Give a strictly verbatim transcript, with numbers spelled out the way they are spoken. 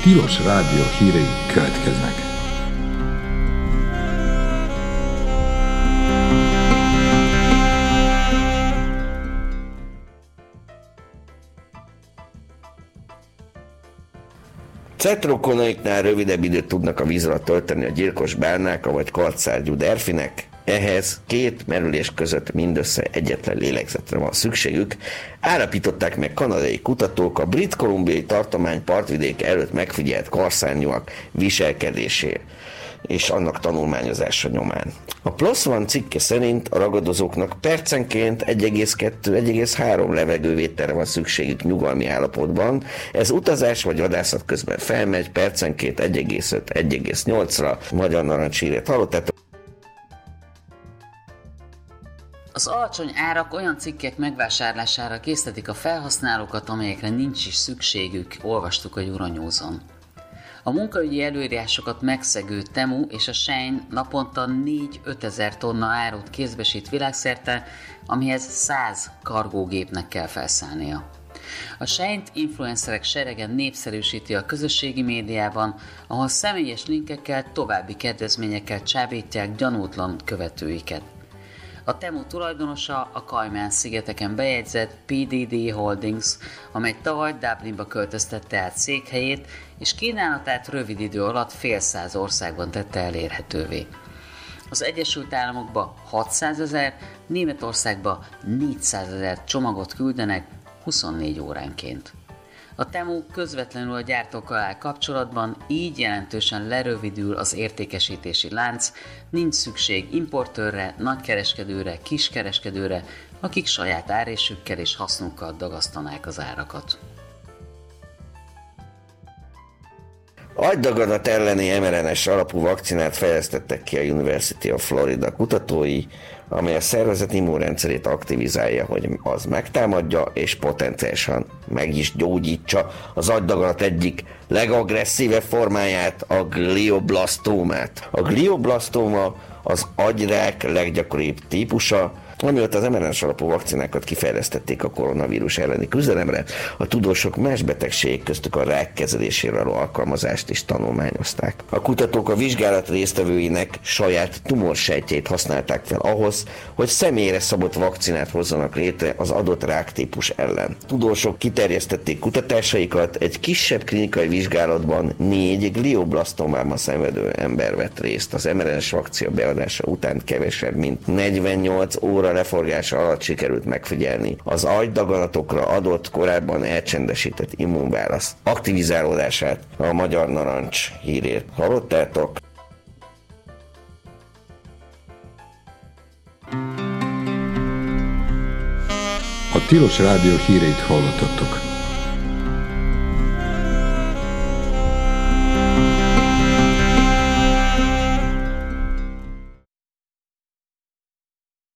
Tilos Rádió hírei következnek. Cetrokonaiknál rövidebb időt tudnak a víz alatt tölteni a gyilkos bálnáka vagy kartszárgyú delfinek, ehhez két merülés között mindössze egyetlen lélegzetre van szükségük, állapították meg kanadai kutatók a brit-kolumbiai tartomány partvidéke előtt megfigyelt karszárnyúak viselkedésére és annak tanulmányozása nyomán. A PLOS ONE cikke szerint a ragadozóknak percenként egy egész kettő - egy egész három levegővételre van szükségük nyugalmi állapotban, ez utazás vagy vadászat közben felmegy, percenként egy egész öt - egy egész nyolcra, Magyar Narancshírét hallottátok. Az alacsony árak olyan cikkek megvásárlására késztetik a felhasználókat, amelyekre nincs is szükségük, olvastuk a Euronewson. A munkaügyi előírásokat megszegő Temu és a Shein naponta négy-öt ezer tonna árut kézbesít világszerte, amihez száz kargógépnek kell felszállnia. A Sheint influencerek seregen népszerűsíti a közösségi médiában, ahol személyes linkekkel, további kedvezményekkel csábítják gyanútlan követőiket. A Temu tulajdonosa a Kajmán-szigeteken bejegyzett pé dé dé Holdings, amely tavaly Dublinba költöztette át székhelyét, és kínálatát rövid idő alatt fél száz országban tette elérhetővé. Az Egyesült Államokba hatszázezer, Németországba négyszázezer csomagot küldenek huszonnégy óránként. A Temu közvetlenül a gyártókkal áll kapcsolatban, így jelentősen lerövidül az értékesítési lánc, nincs szükség importőrre, nagykereskedőre, kiskereskedőre, akik saját árésükkel és hasznukkal dagasztanák az árakat. Agydaganat elleni em er en es alapú vakcinát fejlesztettek ki a University of Florida kutatói, amely a szervezet immunrendszerét aktivizálja, hogy az megtámadja és potenciálisan meg is gyógyítsa az agydaganat egyik legagresszívebb formáját, a glioblasztómát. A glioblasztóma az agyrák leggyakoribb típusa, amióta az em er en es alapú vakcinákat kifejlesztették a koronavírus elleni küzdelemre, a tudósok más betegségek köztük a rák kezelésére való alkalmazást is tanulmányozták. A kutatók a vizsgálat résztvevőinek saját tumorsejtjeit használták fel ahhoz, hogy személyre szabott vakcinát hozzanak létre az adott ráktípus ellen. Tudósok kiterjesztették kutatásaikat, egy kisebb klinikai vizsgálatban négy glioblasztómában szenvedő ember vett részt. Az em er en es vakcina beadása után kevesebb, mint negyvennyolc óra leforgása alatt sikerült megfigyelni az agydaganatokra adott, korábban elcsendesített immunválasz aktivizálódását. A Magyar Narancs hírét hallottátok. A Tilos Rádió híreit hallottatok.